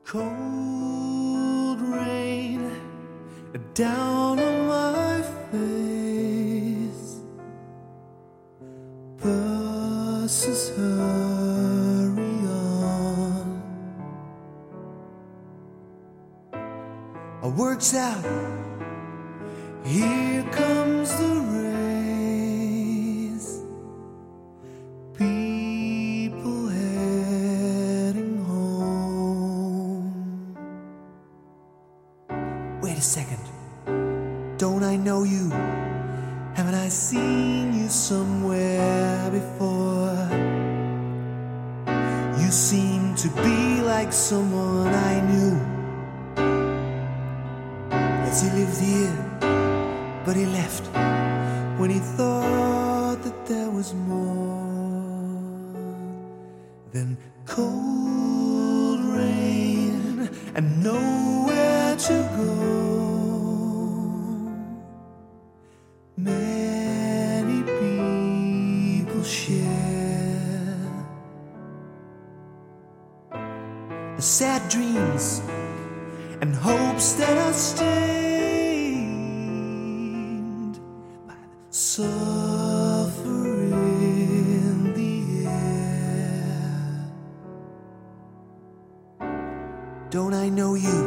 Cold rain down on my face. Buses hurry on. Our work's out. Here comes the race. People heading home. Wait a second. Don't I know you? Haven't I seen you somewhere before? You seem to be like someone I knew. Yes, he lived here, but he left when he thought that there was more than cold rain and nowhere to go. Many people share sad dreams and hopes that are stained by the suffering in the air. Don't I know you?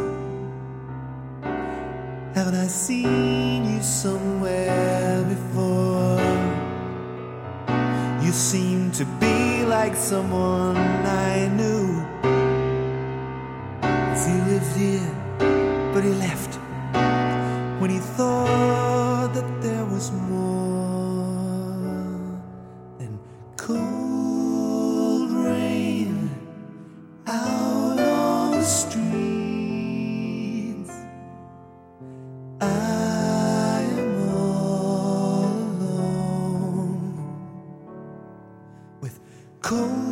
Haven't I seen you somewhere before? You seem to be like someone I knew. He lived here, but he left when he thought that there was more than cold rain out on the streets. I am all alone with cold